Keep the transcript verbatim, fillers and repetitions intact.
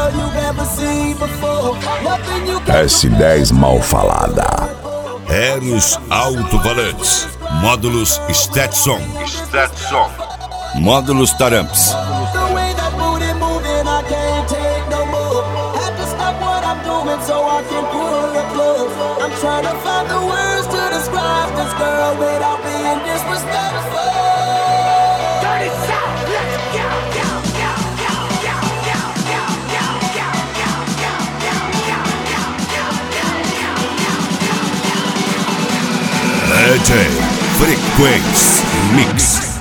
S dez mal falada. Eros alto-falantes. Módulos Stetson. Stetson. Módulos Taramps. D J Frequency Mix.